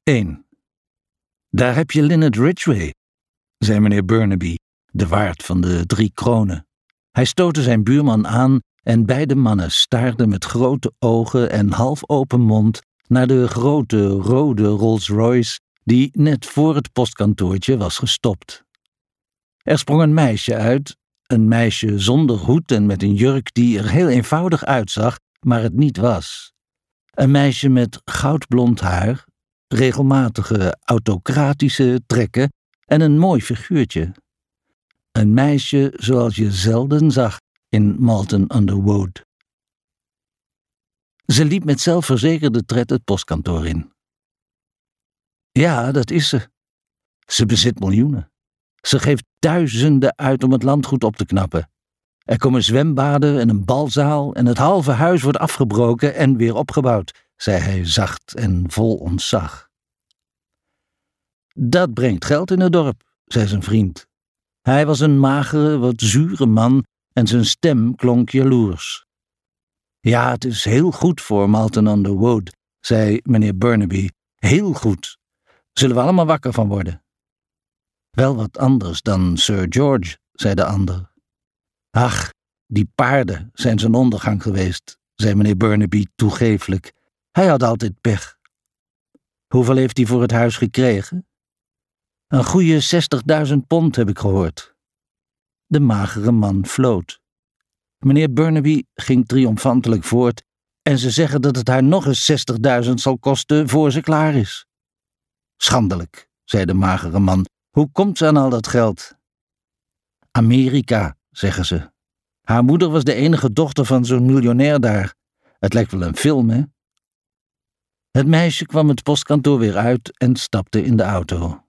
1. Daar heb je Linnet Ridgway, zei meneer Burnaby, de waard van de 3 kronen. Hij stootte zijn buurman aan en beide mannen staarden met grote ogen en half open mond naar de grote rode Rolls-Royce die net voor het postkantoortje was gestopt. Er sprong een meisje uit, een meisje zonder hoed en met een jurk die er heel eenvoudig uitzag, maar het niet was. Een meisje met goudblond haar, regelmatige autocratische trekken en een mooi figuurtje. Een meisje zoals je zelden zag in Malton-under-Wood. Ze liep met zelfverzekerde tred het postkantoor in. Ja, dat is ze. Ze bezit miljoenen. Ze geeft duizenden uit om het landgoed op te knappen. Er komen zwembaden en een balzaal en het halve huis wordt afgebroken en weer opgebouwd, zei hij zacht en vol ontzag. Dat brengt geld in het dorp, zei zijn vriend. Hij was een magere, wat zure man en zijn stem klonk jaloers. Ja, het is heel goed voor Malton-under-Wood, zei meneer Burnaby. Heel goed. Zullen we allemaal wakker van worden? Wel wat anders dan Sir George, zei de ander. Ach, die paarden zijn zijn ondergang geweest, zei meneer Burnaby toegeeflijk. Hij had altijd pech. Hoeveel heeft hij voor het huis gekregen? Een goeie 60.000 pond, heb ik gehoord. De magere man floot. Meneer Burnaby ging triomfantelijk voort en ze zeggen dat het haar nog eens 60.000 zal kosten voor ze klaar is. Schandelijk, zei de magere man. Hoe komt ze aan al dat geld? Amerika, zeggen ze. Haar moeder was de enige dochter van zo'n miljonair daar. Het lijkt wel een film, hè? Het meisje kwam het postkantoor weer uit en stapte in de auto.